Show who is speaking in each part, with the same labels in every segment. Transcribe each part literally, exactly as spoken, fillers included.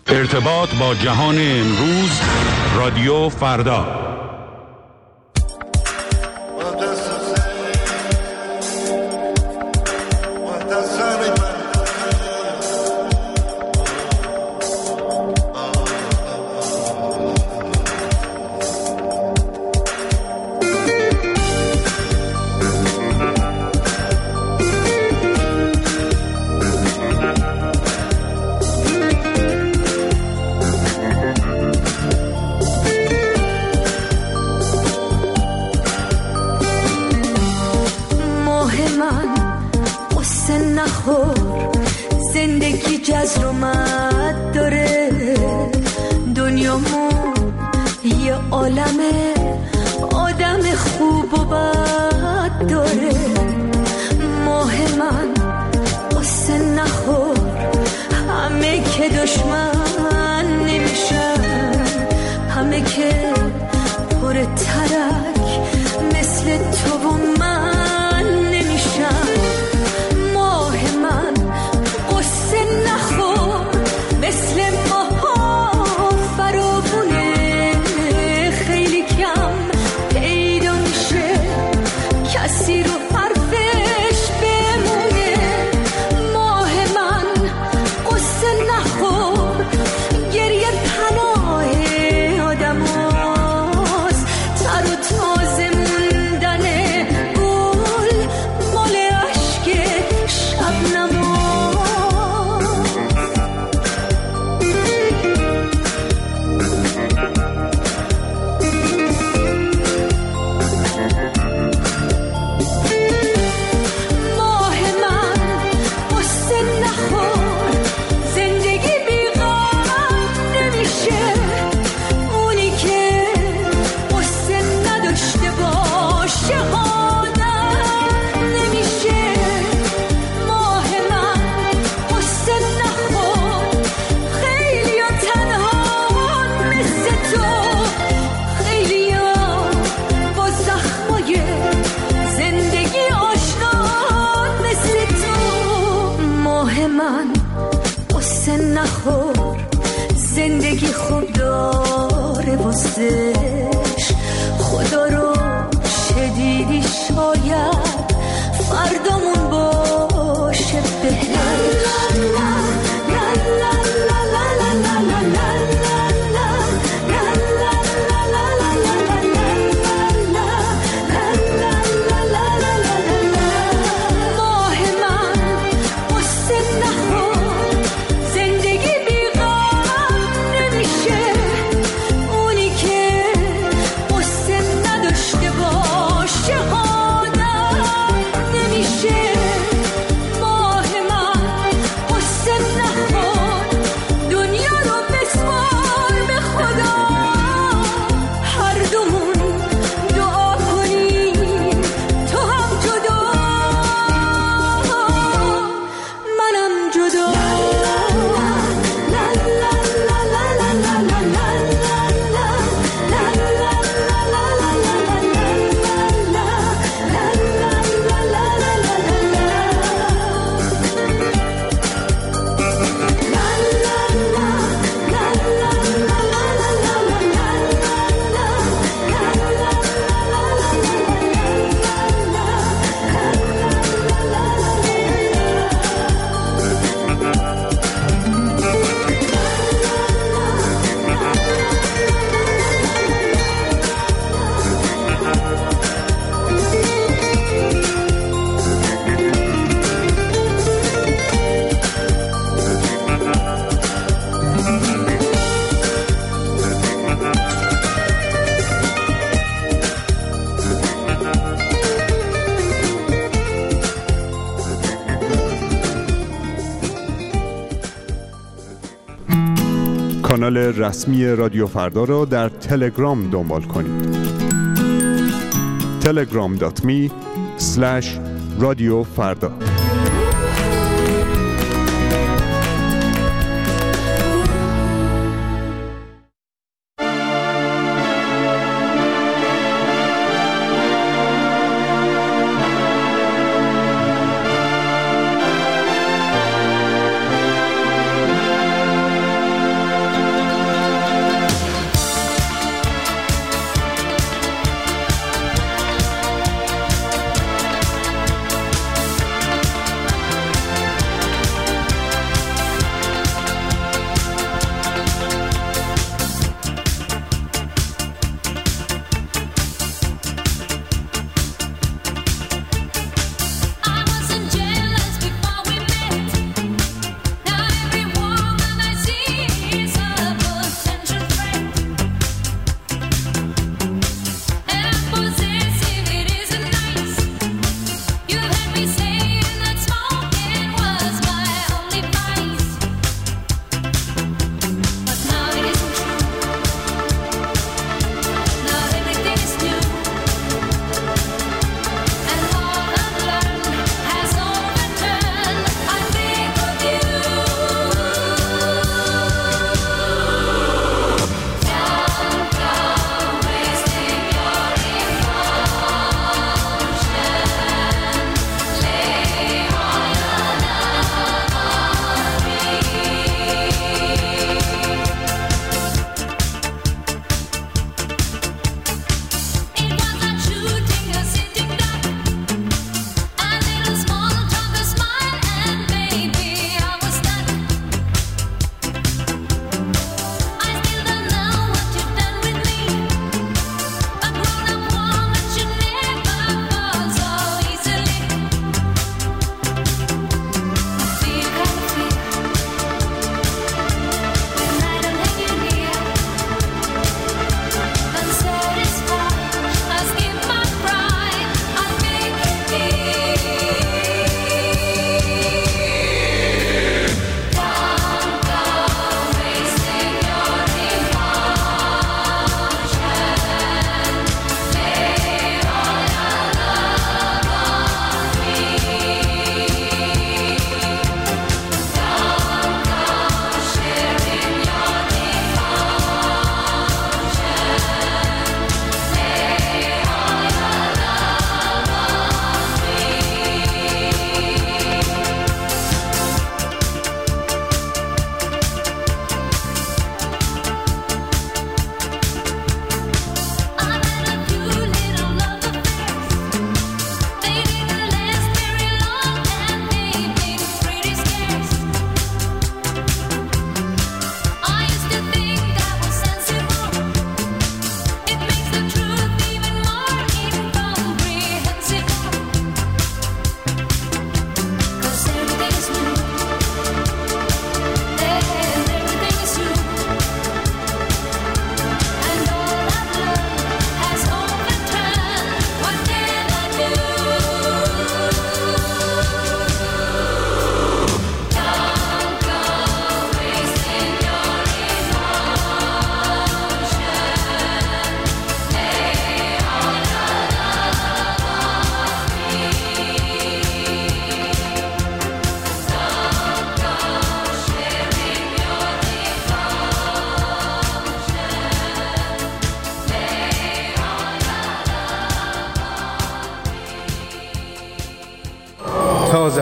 Speaker 1: ارتباط با جهان امروز، رادیو فردا.
Speaker 2: زندگی جزر و مد داره، دنیامون یه عالمه آدم خوب و بد داره. ماه من قصه نخور، همه که دشمن نمیشن، همه که پر ترک مثل تو و من نمیشن. مثل ماها فراوونه، خیلی کم پیدا میشه کسی رو حرفش بمونه. ماه من قصه نخور، گریه پناه آدم هاست، تر و تازه موندن گل مال عشق شبنم. زندگی خوب داره واسش، خدا رو شدیدی شاید فردامون باشه بهتر.
Speaker 3: کانال رسمی رادیو فردا را در تلگرام دنبال کنید. تلگرام دات می اسلش رادیو فردا.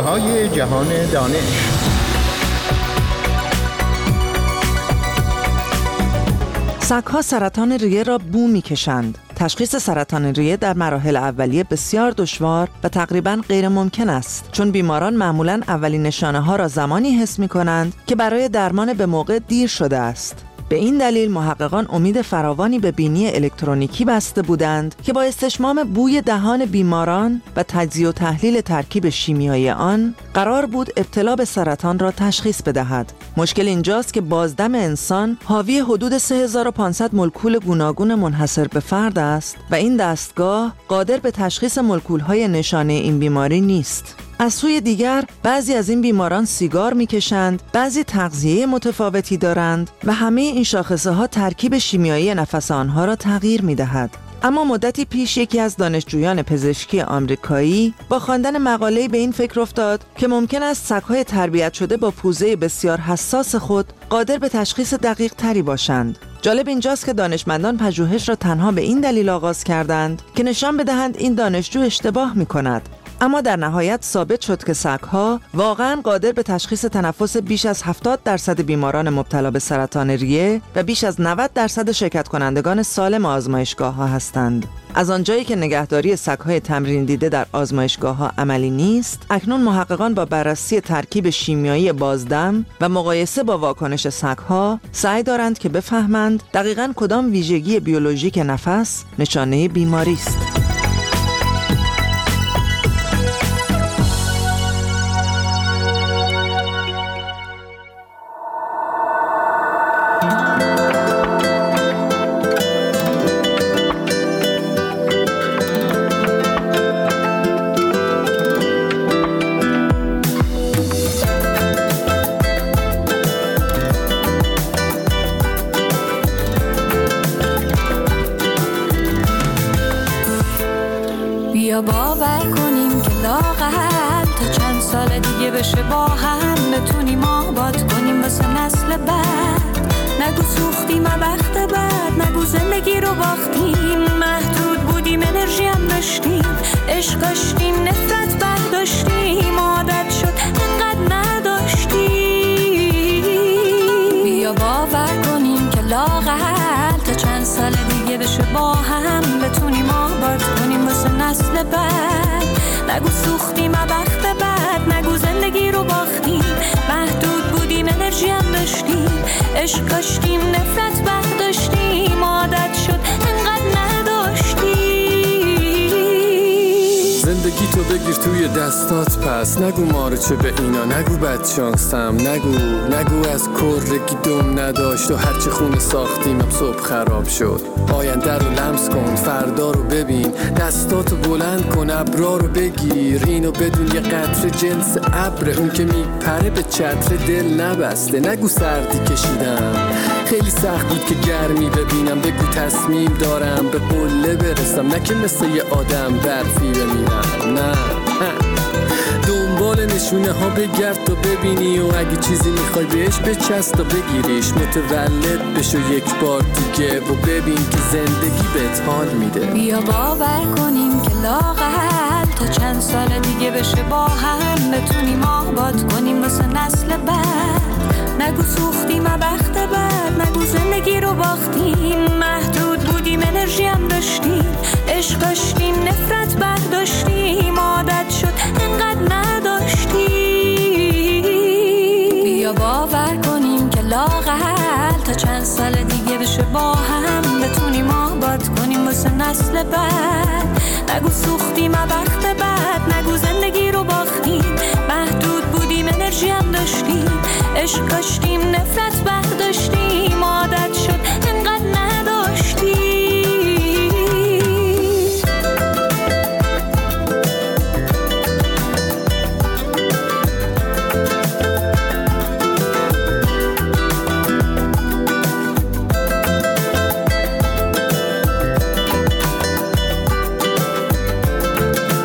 Speaker 4: رازهای جهان دانش.
Speaker 5: سگ‌ها سرطان ریه را بو می‌کشند. تشخیص سرطان ریه در مراحل اولیه بسیار دشوار و تقریباً غیر ممکن است، چون بیماران معمولاً اولین نشانه‌ها را زمانی حس می‌کنند که برای درمان به موقع دیر شده است. به این دلیل محققان امید فراوانی به بینی الکترونیکی بسته بودند که با استشمام بوی دهان بیماران و تجزیه و تحلیل ترکیب شیمیایی آن قرار بود ابتلا به سرطان را تشخیص بدهد. مشکل اینجاست که بازدم انسان حاوی حدود سه هزار و پانصد مولکول گوناگون منحصر به فرد است و این دستگاه قادر به تشخیص مولکول‌های نشانه این بیماری نیست. از سوی دیگر بعضی از این بیماران سیگار میکشند، بعضی تغذیه متفاوتی دارند و همه این شاخصه ها ترکیب شیمیایی نفس آنها را تغییر میدهد. اما مدتی پیش یکی از دانشجویان پزشکی آمریکایی با خواندن مقاله‌ای به این فکر افتاد که ممکن است سگ‌های تربیت شده با پوزه بسیار حساس خود قادر به تشخیص دقیق تری باشند. جالب اینجاست که دانشمندان پژوهش را تنها به این دلیل آغاز کردند که نشان بدهند این دانشجو اشتباه می‌کند. اما در نهایت ثابت شد که سگ‌ها واقعاً قادر به تشخیص تنفس بیش از هفتاد درصد بیماران مبتلا به سرطان ریه و بیش از نود درصد شرکت کنندگان سالم آزمایشگاه‌ها هستند. از آنجایی که نگهداری سگ‌های تمرین دیده در آزمایشگاه‌ها عملی نیست، اکنون محققان با بررسی ترکیب شیمیایی بازدم و مقایسه با واکنش سگ‌ها سعی دارند که بفهمند دقیقاً کدام ویژگی بیولوژیک نفس نشانه بیماری است.
Speaker 6: بیا باور کنیم که لااقل تا چند سال دیگه بشه با هم بتونیم آباد کنیم واسه نسل بعد. نگو سوختیم وقت بعد، نگو زندگی رو باختیم، محدود بودیم انرژی هم داشتیم، عشق داشتیم نفرت برداشتیم، عادت شد انقدر نداشتیم. بیا باور کنیم که لااقل تا چند سال دیگه بشه با هم بتونیم آباد کنیم واسه نسل بعد. نگو سوختیم وقت بعد، نگو زندگی رو باختیم، محدود بودیم انرژی هم داشتیم، عشق داشتیم نفرت برداشتیم، عادت شد انقدر نداشتیم.
Speaker 7: زندگی تو بگیر توی دستات پس، نگو مارو چه به اینا، نگو بد شانسم، نگو نگو از کرگی دم نداشت و هرچی خونه ساختیم هم صبح خراب شد. آینده رو لمس کن، فردا رو ببین، دستاتو بلند کن، ابرا رو بگیر، اینو بدون یه قطره جنس ابر، اون که میپره به چتر دل نبسته. نگو سردی کشیدم، خیلی سخت بود که گرمی ببینم، بگو تصمیم دارم به قله برسم، نه که مثل یه آدم برفی بمیرم. نه دنبال نشونه ها بگرد تا ببینی، و اگه چیزی میخوای بهش بچست تا بگیریش، متولد بشو یک بار دیگه و ببین که زندگی بهت حال میده.
Speaker 6: بیا باور کنیم که لااقل تا چند سال دیگه بشه با هم بتونیم آباد کنیم واسه نسل بعد. نگو سوختیم وقت بعد، نگو زندگی رو باختیم، محدود بودیم انرژی هم داشتیم، عشق داشتیم نفرت برداشتیم، عادت شد انقدر نداشتیم. بیا باور کنیم که لااقل تا چند سال دیگه بشه با هم بتونیم آباد کنیم واسه نسل بعد. نگو سوختیم وقت بعد، نگو زندگی رو باختیم، محدود بودیم انرژی هم داشتیم، عشق داشتیم نفرت برداشتیم، عادت شد انقدر نداشتیم.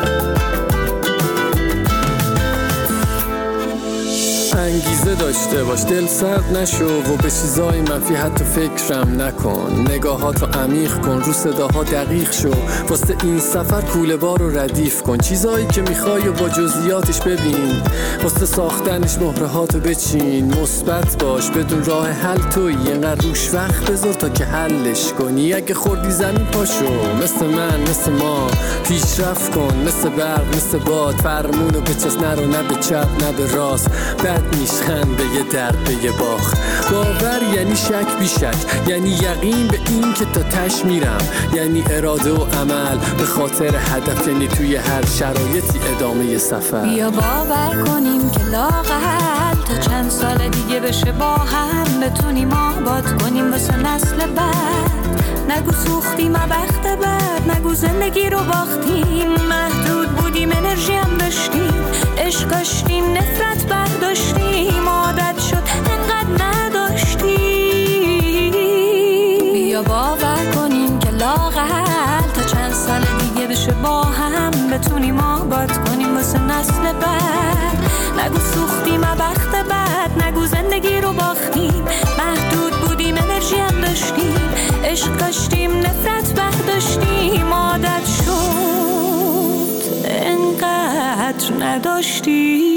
Speaker 7: انگیزه داشته باش باش، دل سرد نشو و به چیزای منفی حتی فکرم نکن. نگاهاتو عمیق کن، رو صداها دقیق شو، واسه این سفر کوله بار رو ردیف کن. چیزایی که میخوای و با جزئیاتش ببین، واسه ساختنش مهرهاتو بچین. مثبت باش، بدون راه حل تویی، اینقدر روش وقت بذار تا که حلش کنی. اگه خوردی زمین پاشو، مثل من مثل ما پیشرفت کن، مثل برق مثل باد. فرمونو بچست، نرو نه به چپ نه به راست. بد میشخند به یه درد به یه باخت. باور یعنی شک بی شک، یعنی یقین به این که تا تش میرم، یعنی اراده و عمل به خاطر هدف، یعنی توی هر شرایطی ادامه سفر.
Speaker 6: بیا باور کنیم که لااقل تا چند سال دیگه بشه با هم بتونیم آباد کنیم واسه نسل بعد. نگو سوختیم وقت بعد، نگو زندگی رو باختیم. محدود بودیم انرژی هم داشتیم، عشق داشتیم نفرت برداشتیم، عادت شد انقدر نداشتیم. بیا باور کنیم که لااقل تا چند سال دیگه بشه با هم بتونیم آباد کنیم واسه نسل بعد. نگو سوختیم وقت بعد، نگو زندگی رو باختیم. محدود بودیم انرژی هم داشتیم، عشق داشتیم نفرت برداشتیم، عادت شد انقدر نداشتیم.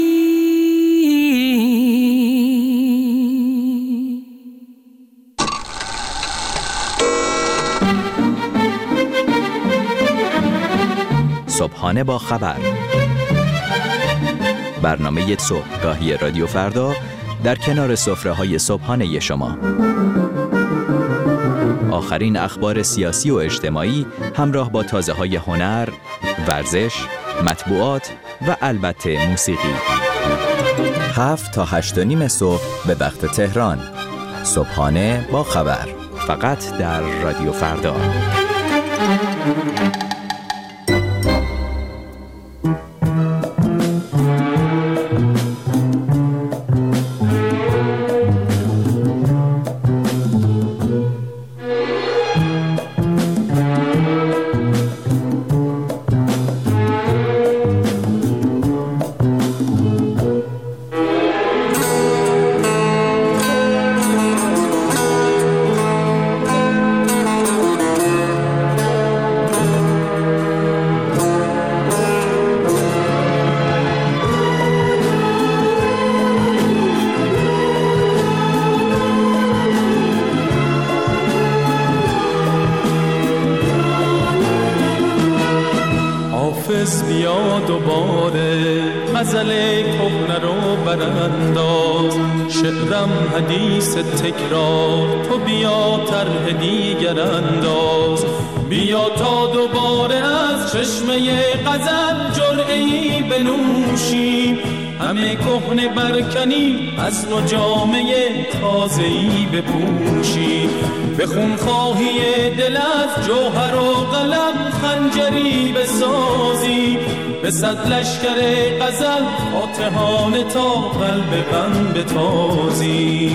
Speaker 8: صبحانه با خبر، برنامه صبحگاهی رادیو فردا در کنار سفره‌های صبحانه شما. آخرین اخبار سیاسی و اجتماعی همراه با تازه‌های هنر، ورزش، مطبوعات و البته موسیقی. هفت تا هشت و نیم صبح به وقت تهران. صبحانه با خبر، فقط در رادیو فردا.
Speaker 9: حافظ بیا دوباره، غزل کهنه رو برانداز. شعرم حدیث تکرار، تو بیا طرح دیگر انداز. بیا تا دوباره از چشمه غزل جرعه‌ای بنوشیم. همه کهنه برکنی، از نو جامه تازه‌ای بپوشی. به خونخواهی دل از جوهر و قلم خنجری بسازی. به صد لشکر غزل فاتحانه تا قلب غم بتازی.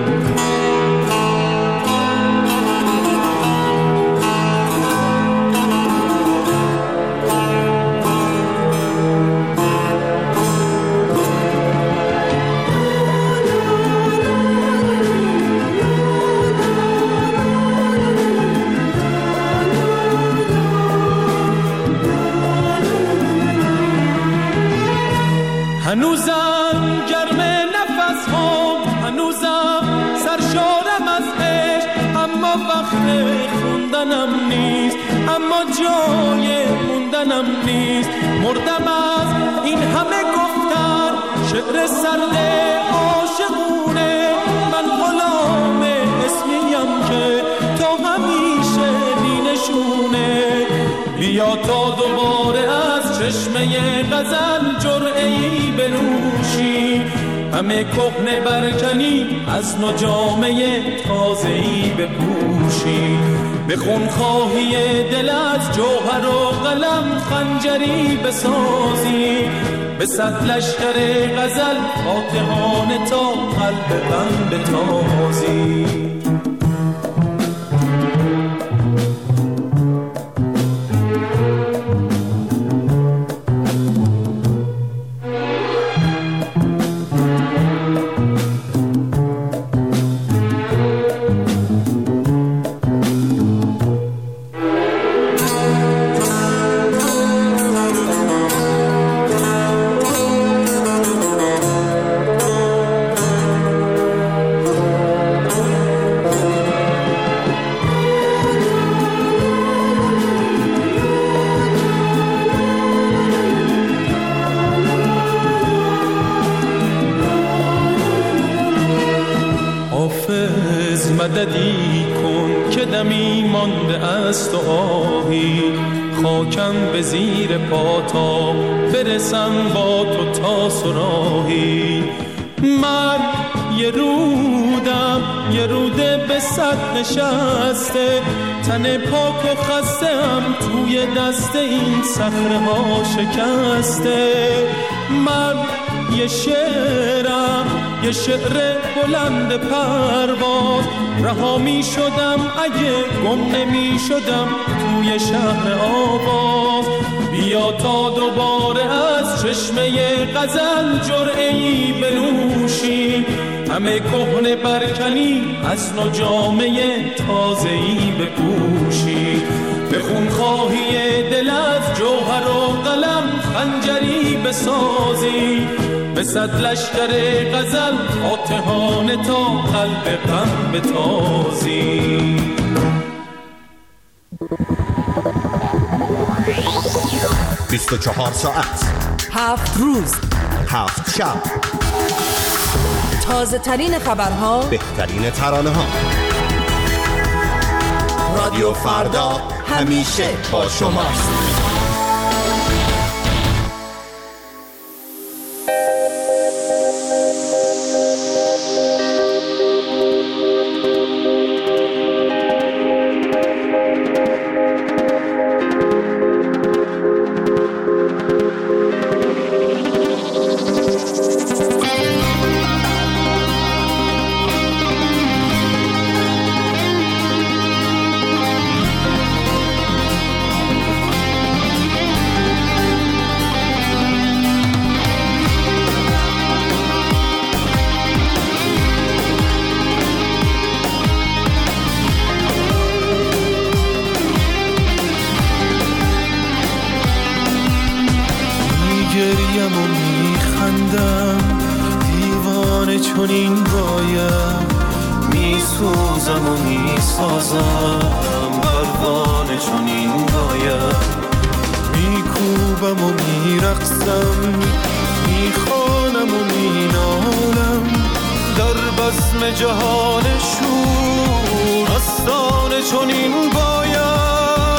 Speaker 9: هنوزم گرم نفس ها، هنوزم سرشارم از عشق. اما وقت خوندنم نیست، اما جای موندنم نیست. مردم از این همه گفتن، شعر سرد عاشقونه. من غلام اسمیم که تا همیشه بینشونه. بیا تا دوباره از چشمه غزل جرعه‌ای بنوشی. همه کهنه برکنی، از نو جامه تازه‌ای بپوشی. به خونخواهی دل از جوهر و قلم خنجری بسازی. به صد لشکر غزل فاتحانه تا قلب غم بتازی. حافظ مددی کن که دمی مانده است و آهی، خاکم به زیر پا تا برسم با تو تا سراهی. من یه رودم یه روده به صد نشسته، تن پاک و خستم توی دست این صخره ها شکسته. من یه شعرم یه شعر بلند پرواز، رها می شدم اگه گم نمی شدم توی شهر آواز. بیا تا دوباره از چشمه غزل جرعه‌ای بنوشی، همه کهنه برکنی از نو جامه تازه‌ای بپوشی. به خونخواهی دل از جوهر و قلم خنجری بسازی، به صد لشکر غزل فاتحانه تا قلب غم بتازی.
Speaker 4: بیست و چهار ساعت،
Speaker 5: هفت روز،
Speaker 4: هفت شب،
Speaker 5: تازه ترین خبرها،
Speaker 4: بهترین ترانه ها. رادیو فردا همیشه با شماست.
Speaker 9: میگریم و میخندم، دیوانه چنین باید، میسوزم و میسازم، پروانه چنین باید. میکوبم و میرقصم، میخوانم و مینالم، در بزم جهان شور آستانه چنین باید.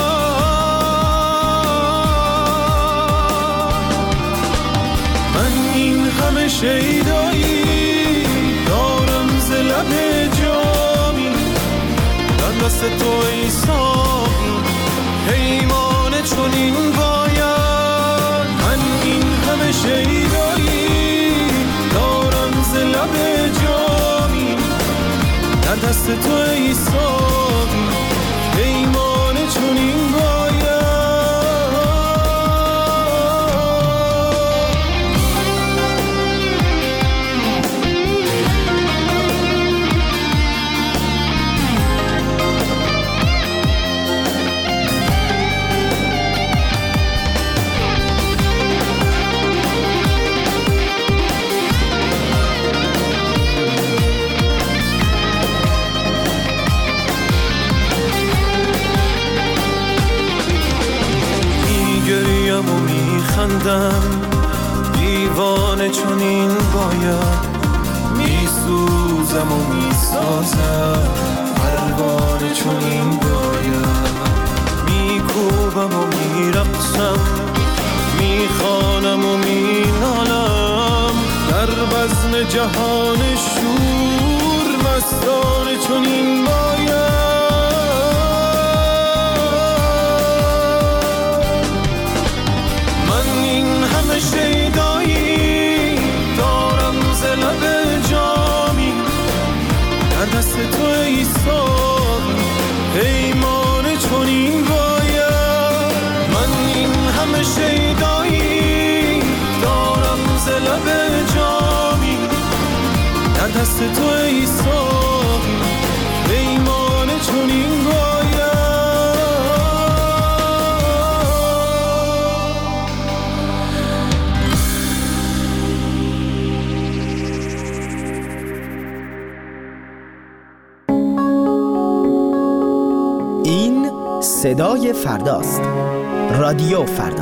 Speaker 9: همه شیدایی دارم ز لب جامی، در دست تو ای ساقی پیمانه چنین باید. من این همه شیدایی دارم ز لب جامی، در دست تو ای ساقی پیمانه چنین باید. و میخندم، دیوانه چنین باید، میسوزم و میسازم، پروانه چنین باید. میکوبم و میرقصم، میخوانم و مینالم، در بزم جهان شور مستانه چنین باید. شیدایی دارم ز لب جامی، در دست تو ای ساقی پیمانه چنین باید. من این همه شیدایی دارم ز لب جامی، در دست تو ای ساقی پیمانه چنین باید.
Speaker 10: صدای فرداست. رادیو فردا.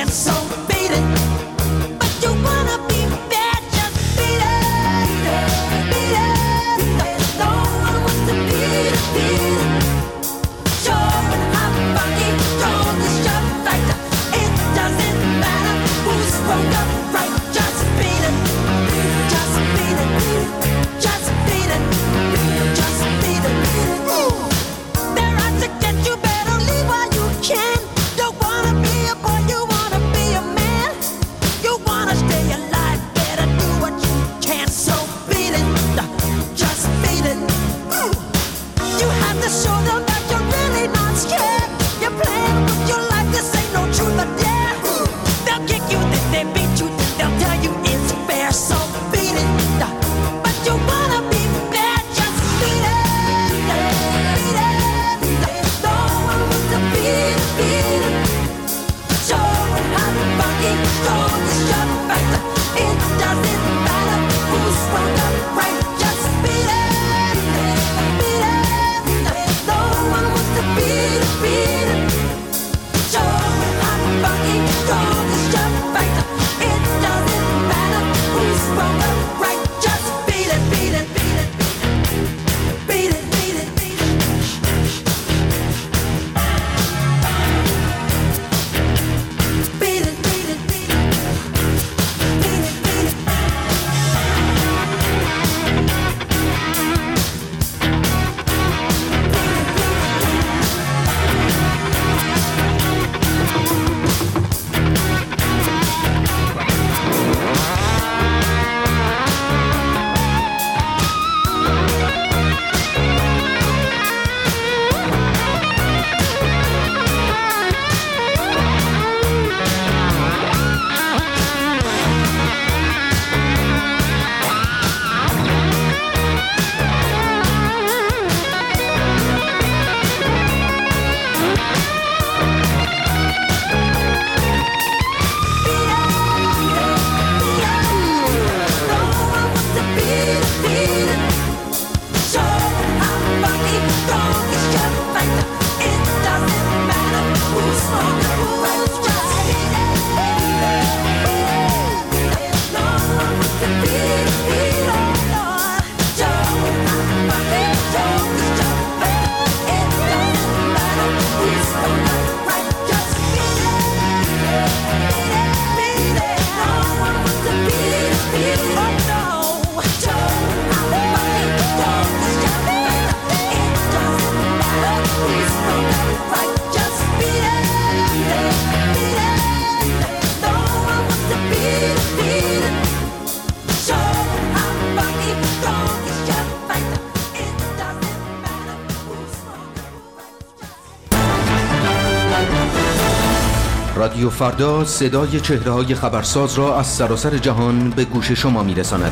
Speaker 11: رادیو فردا صدای چهره‌های خبرساز را از سراسر جهان به گوش شما می‌رساند.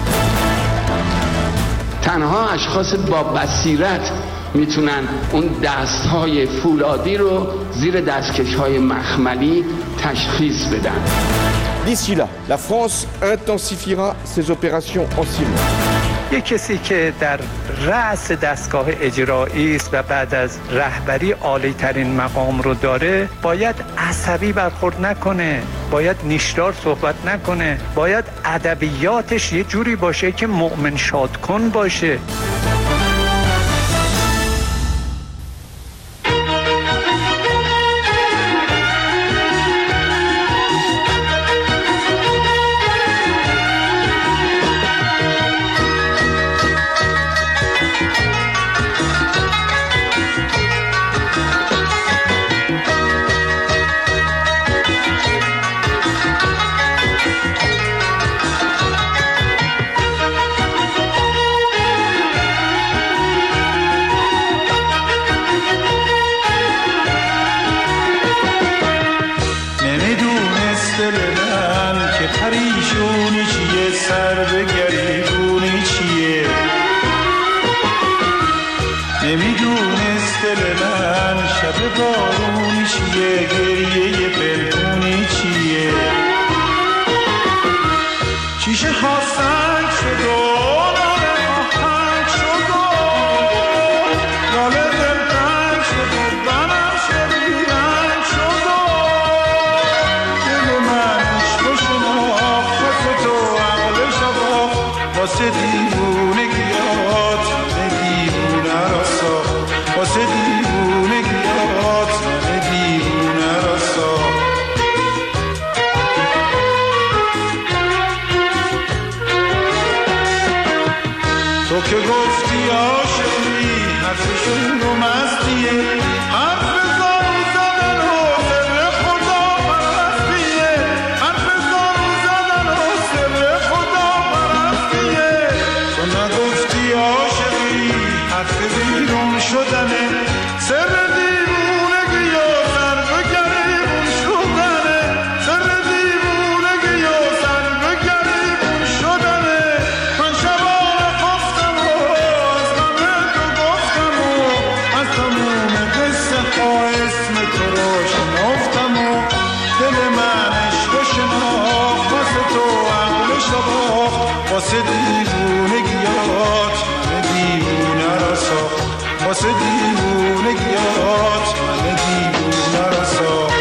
Speaker 12: تنها اشخاص با بصیرت میتونن اون دست‌های فولادی رو زیر دستکش‌های مخملی تشخیص بدن.
Speaker 13: D'ici là, la France intensifiera ses opérations en Syrie.
Speaker 14: یک کسی که در رأس دستگاه اجرایی است و بعد از رهبری عالی ترین مقام رو داره باید عصبی برخورد نکنه، باید نیشدار صحبت نکنه، باید ادبیاتش یه جوری باشه که مؤمن شاد کن باشه.
Speaker 9: شور و مستیه حرف زارو زدن و سر خدا پرستیه حرف زارو زدن و سر خدا پرستیه تو نگفتی عاشقی حرف بیرون شدنه سر دیوونگی یا سر به گریبون شدنه سر دیوونگی یا سر به گریبون شدنه من شبانه خفتم و از همه تو گفتم و از تموم قصه ها اسم تو رو شنفتم و دل من عشق شناخت واسه تو عقل شباخت واسه دیوونگیات من دیوونه را ساخت واسه دیوونگیات من دیوونه را ساخت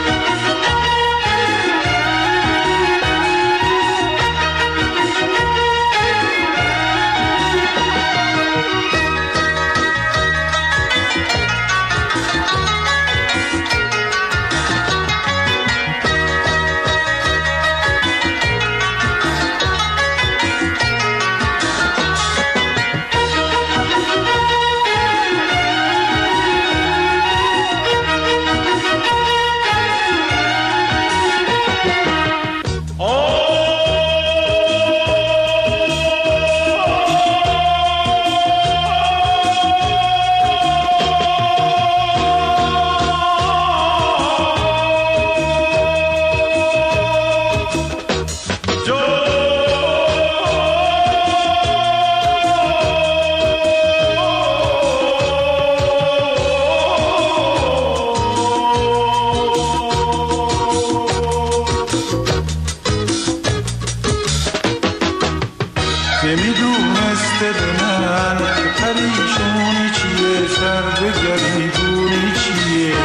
Speaker 9: نمیدونسته به من پریشونی چیه سر به گریبونی چیه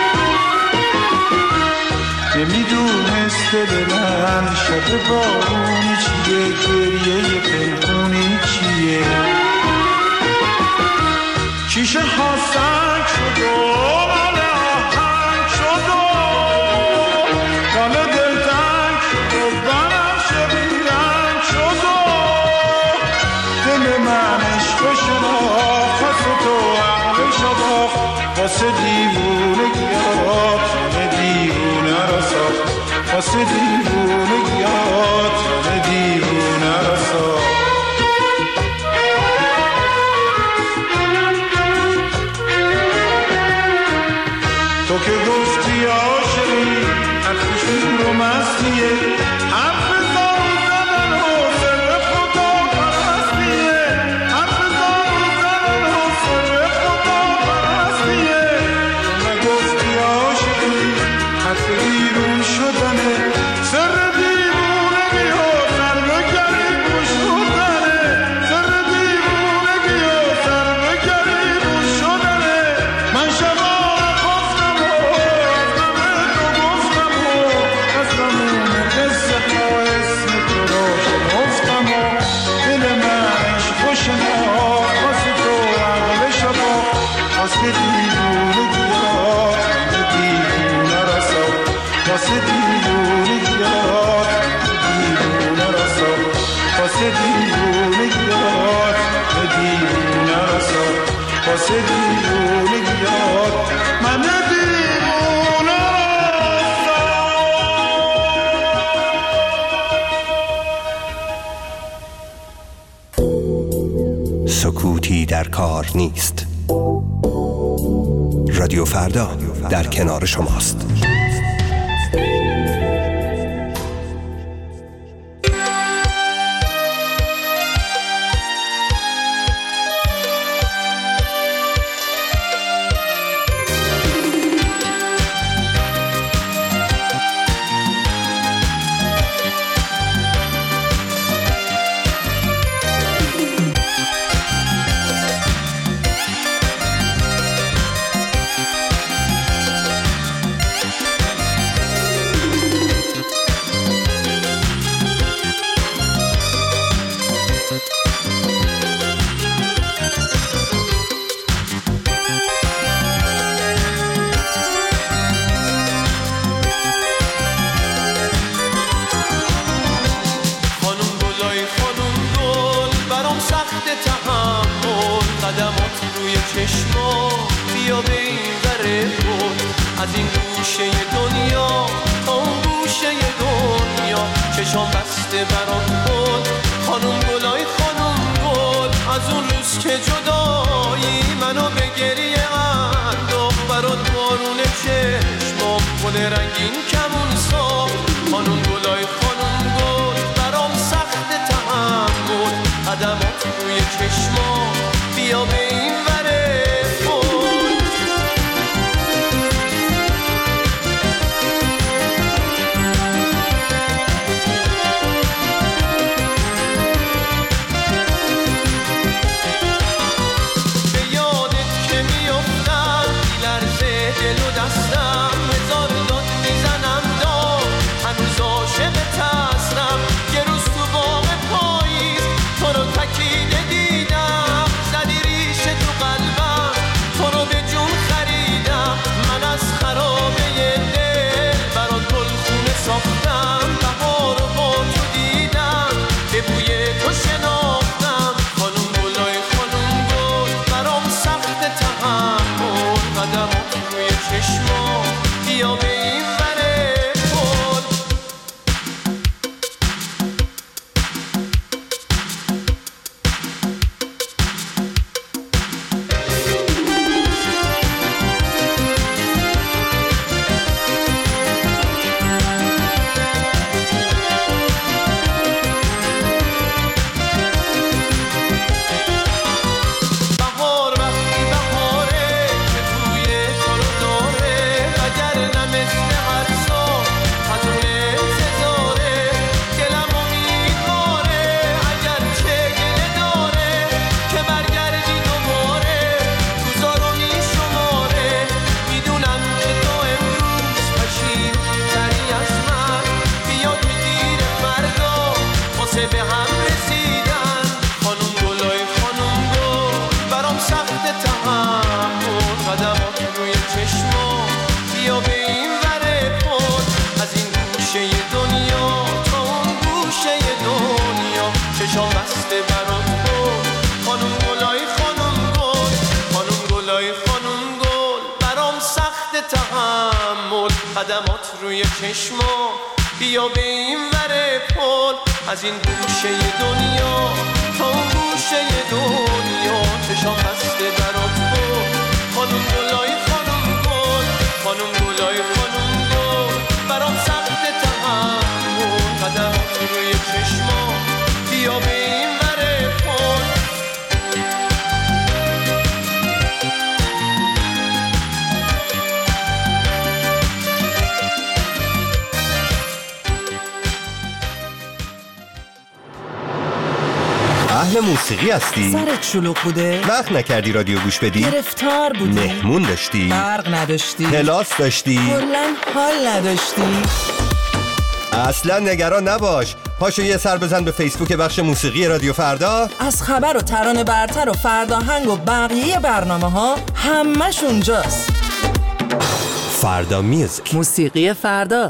Speaker 9: نمیدونسته به من شب بارونی چیه گریه پنهونی چیه شیشه ها سنگ شد و مال آهنگ شد و دل دل تنگ شد و بنفشه بیرنگ شد و دل من عشق شناخت واسه تو عقل شباخت واسه دیوونگیات من دیوونه را ساخت واسه دیوونگیات من دیوونه را ساخت تو که گفتی عاشقی حرف شور و مستیه حرف زارو زدن و سر خدا پرستیه حرف زارو زدن و سر خدا پرستیه تو نگفتی عاشقی حرف بیرون شدنه سر دیوونگی و سر به گریبون شدنه سر دیوونگی و سر به گریبون شدنه من شبانه خفتم و از همه تو گفتم و از تموم قصه ها اسم تو رو شنفتم و دل من عشق و شناخت واسه تو عقل شباخت واسه دیوونگیات من دیوونه را ساخت واسه دیوونگیات دیوونه را ساخت واسه دیوونگیات دیوونه را ساخت واسه دیوونگیات من دیوونه
Speaker 4: را سکوتی در کار نیست. رادیو فردا در کنار شماست.
Speaker 15: چشام بسته برات بود خانم گلای خانم گل از اون روز که جدایی منو به گریه انداخت برات بارون چشمام گل رنگین کمون ساخت خانم گلای خانم گل برام سخت تحمل قدمات روی چشمام بیا به این وره قدمات روی چشما بیا به این وره پل از این گوشه دنیا تا اون گوشه دنیا چشام بسته برات بود خانم گلای خانم گل خانم گلای خانم گل برام سخت تحمل قدمات روی چشما بیا به این وره پل
Speaker 16: اهل موسیقی هستی؟
Speaker 5: سرت شلوغ بوده؟
Speaker 16: وقت نکردی رادیو گوش بدی؟
Speaker 5: گرفتار بودی؟
Speaker 16: مهمون داشتی؟
Speaker 5: برق نداشتی؟
Speaker 16: کلاس داشتی؟
Speaker 5: کلاً حال نداشتی؟
Speaker 16: اصلا نگران نباش، پاشو یه سر بزن به فیسبوک بخش موسیقی رادیو فردا.
Speaker 5: از خبر و ترانه برتر و فرداهنگ و بقیه برنامه ها همش اونجاست.
Speaker 16: فردا میوزیک،
Speaker 5: موسیقی فردا.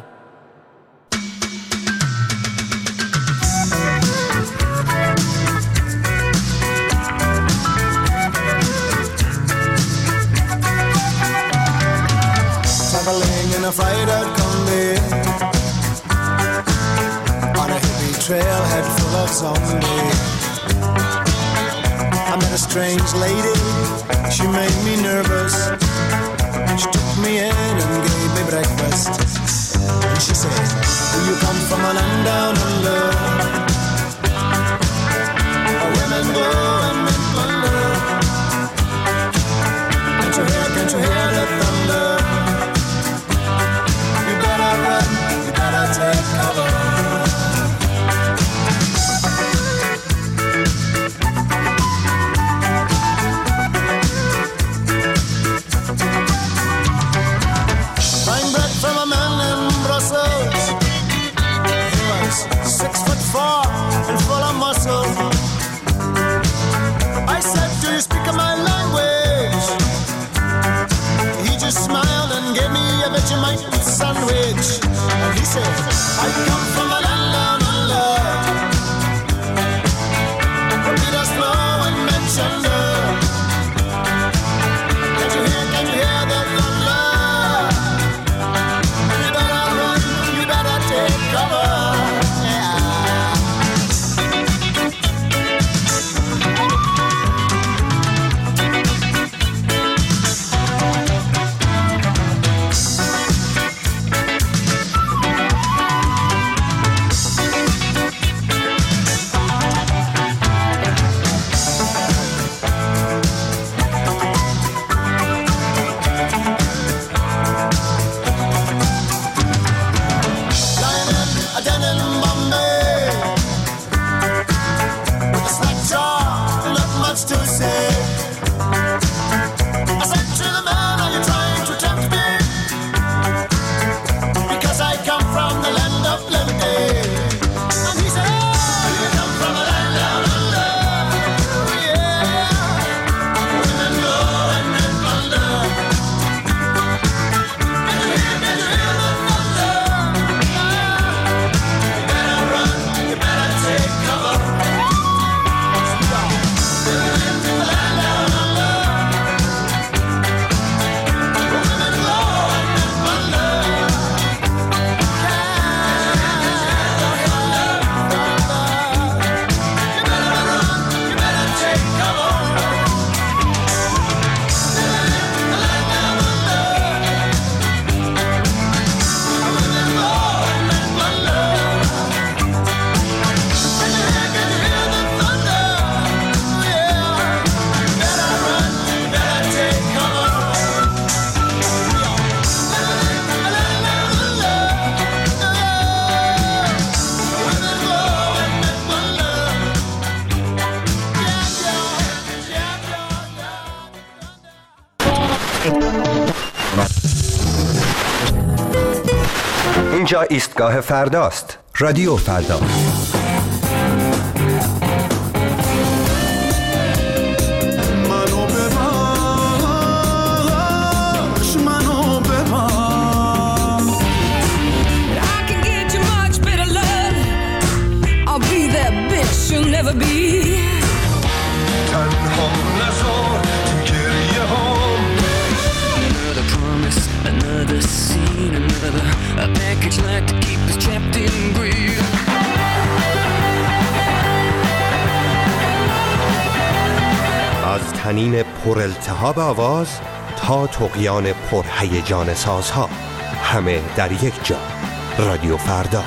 Speaker 17: Traveling in a freighter combi on a hippie trailhead full of zombies. I met a strange lady, she made me nervous. She took me in and gave me breakfast. And she said, do you come from a land down under, where women go and men plunder? Can't you hear, can't you hear the thunder? You better run, you better take cover. Buying bread from a man in Brussels,
Speaker 4: اینجا ایستگاه فرداست. رادیو فردا. از تنین پر التهاب آواز تا طغیان پر هیجان سازها، همه در یک جا. رادیو فردا.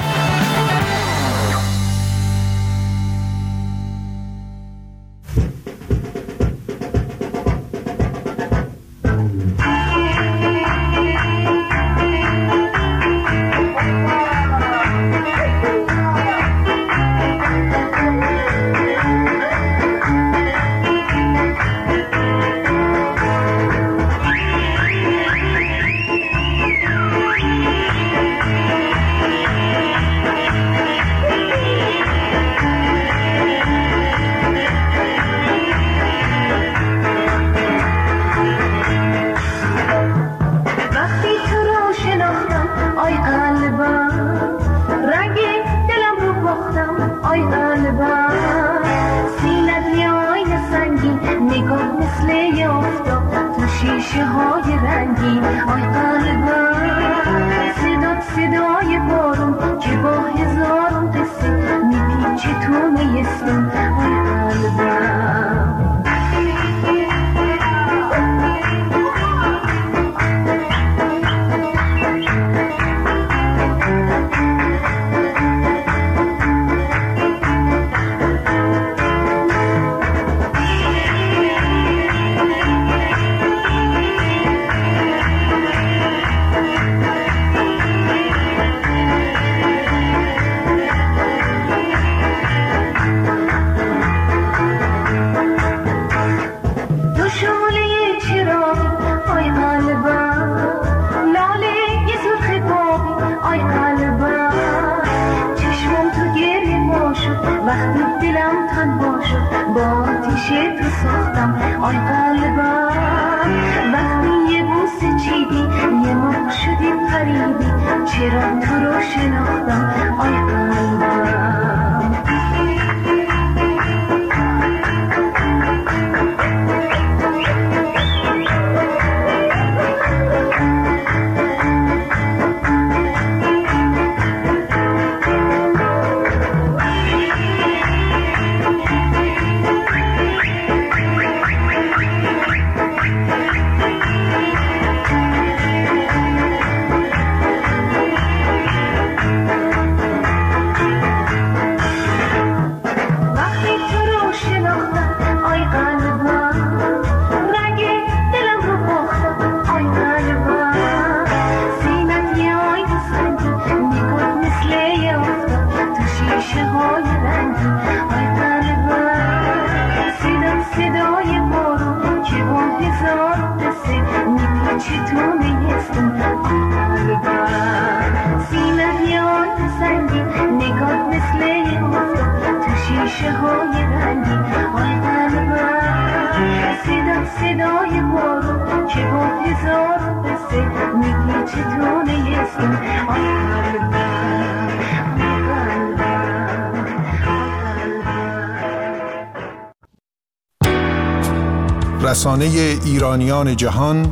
Speaker 18: رسانه ایرانیان جهان،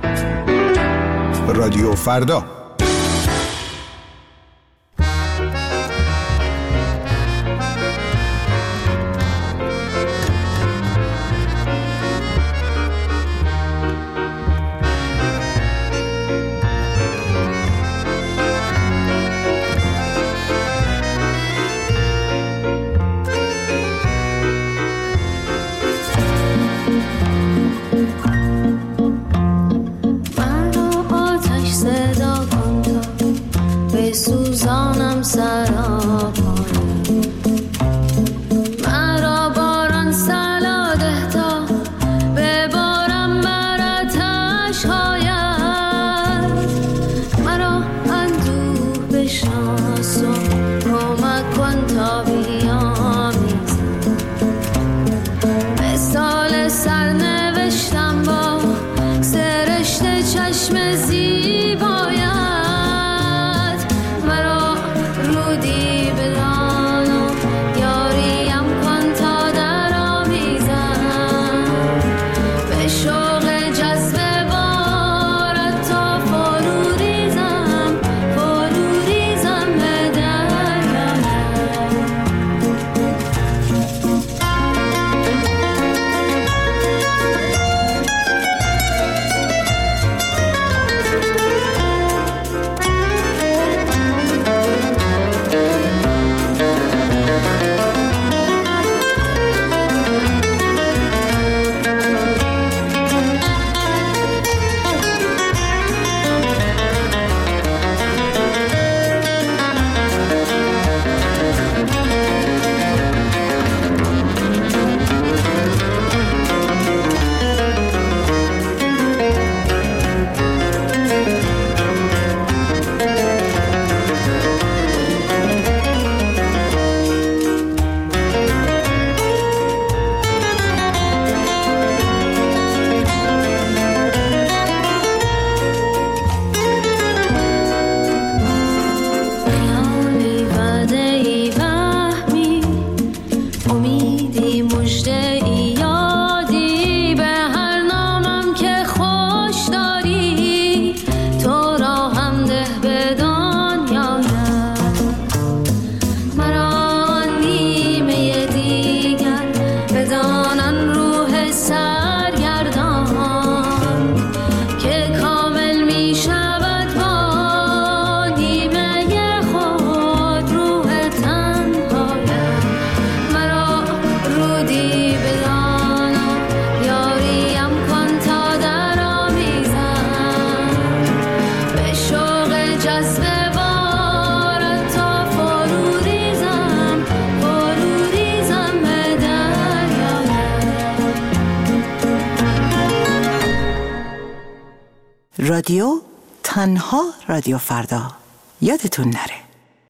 Speaker 18: رادیو فردا.
Speaker 6: احساسو کمک کن تا بیامیزم مثال سرنوشتم با سرشت چشم زیبایت مرا رودی بدان و یاریم کن تا در آمیزم به شوق جذب بارت تا فرو ریزم فرو ریزم به دریایم خیالی وعده‌ای وهمی امیدی مژده‌ای یادی به هر نامم که خوش داری تو را هم ده به دنیایم مرا آن نیمه دیگر بدانن روح سرگردان که کامل می شود با نیمه خود روح تنهایم مرا رودی بدان و یاریم کن تا در آمیزم به شوق جذب بارت تا فرو ریزم فرو ریزم به دریایم
Speaker 19: رادیو تنها رادیو فردا یادتون نره.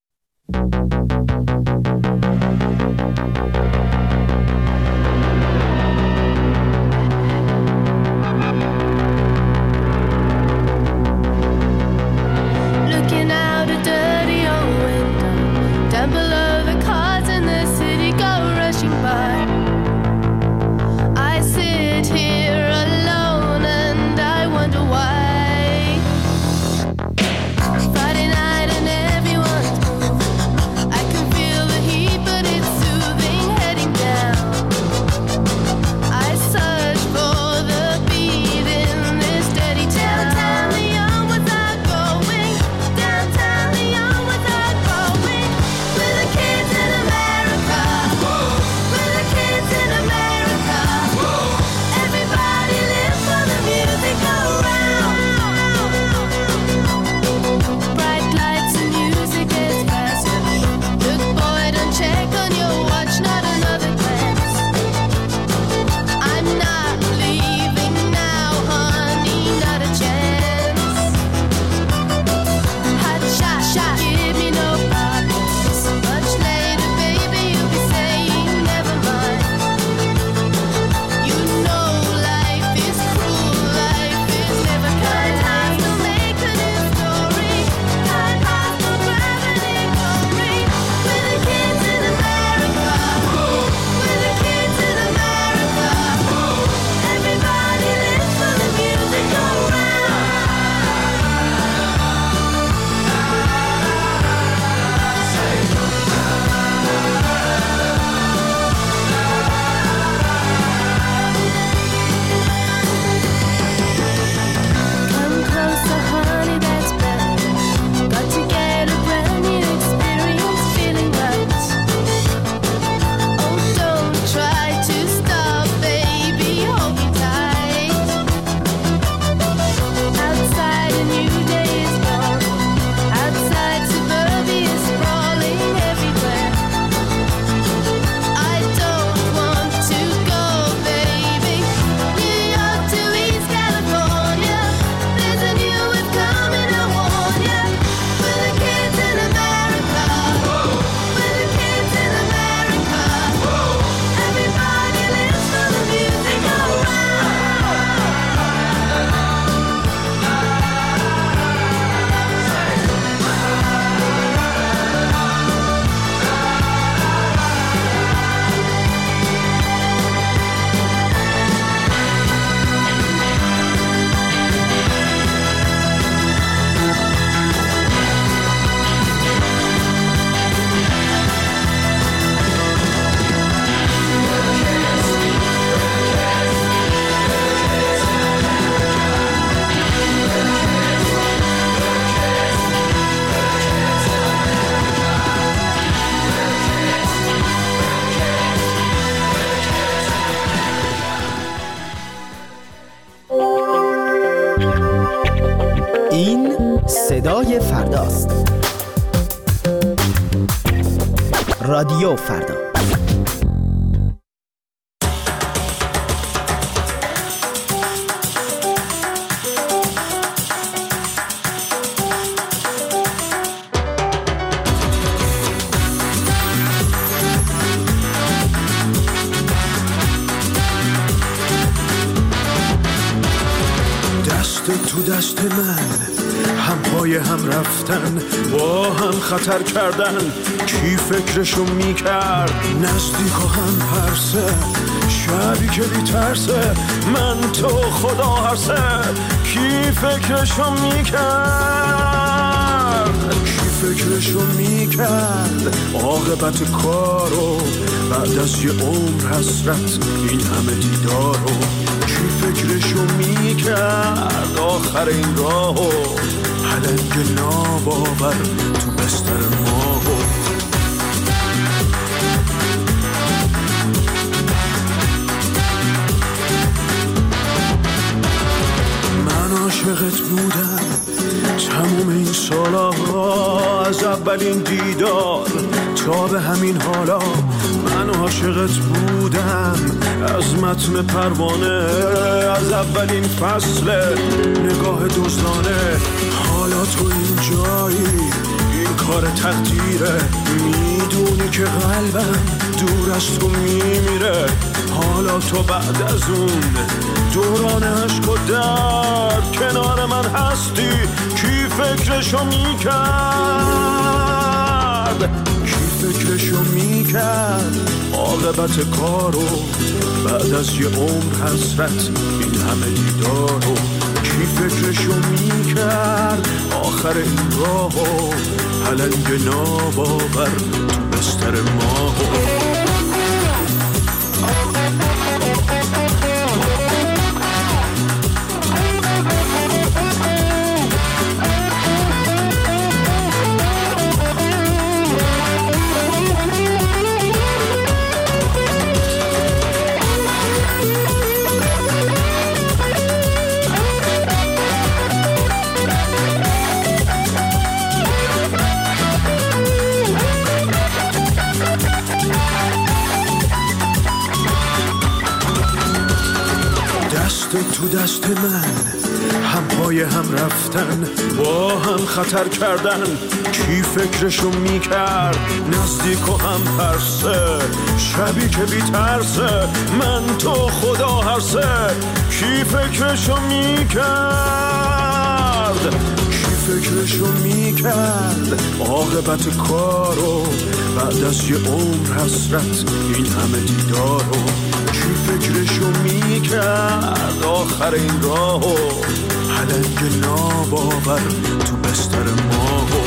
Speaker 6: Looking out a dirty old window down below the cars in the city go rushing by I sit here alone and I wonder why Friday night and everyone
Speaker 10: رادیو فردا.
Speaker 17: تو دست من هم پای هم رفتن، با هم خطر کردن، کی فکرشو میکرد؟ نزدیک و هم پرسه، شبی که بی ترسه، من تو خدا هرسه، کی فکرشو میکرد؟ کی فکرشو میکرد؟ عاقبت کارو بعد از یه عمر حسرت، این همه دیدارو کی فکرشو میکرد؟ آخر این راهو پلنگ ناباور تو بستر ماهو. من عاشقت بودم تموم این سالا، از اولین دیدار تا به همین حالا. من عاشقت بودم از متن پروانه، از اولین فصل نگاه دزدانه. حالا تو این جایی، این کار تقدیره، میدونی که قلبم دور از تو میمیره. حالا تو بعد از اون دوران عشق و درد کنار من هستی، کی فکرشو میکرد؟ کی فکرشو میکرد؟ عاقبت کارو بعد از یه عمر حسرت، این همه دیدارو کی فکرشو میکرد؟ آخر این راهو پلنگ ناباور تو بستر ماهو. تو دست من هم پای هم رفتن، با هم خطر کردن، کی فکرشو میکرد؟ نزدیک و هم پرسه، شبی که بی ترسه، من تو خدا هرسه، کی فکرشو میکرد؟ کی فکرشو میکرد؟ عاقبت کارو بعد از یه عمر حسرت، این همه دیدارو کی فکرشو میکرد؟ آخر این راهو پلنگ ناباور تو بستر ماهو.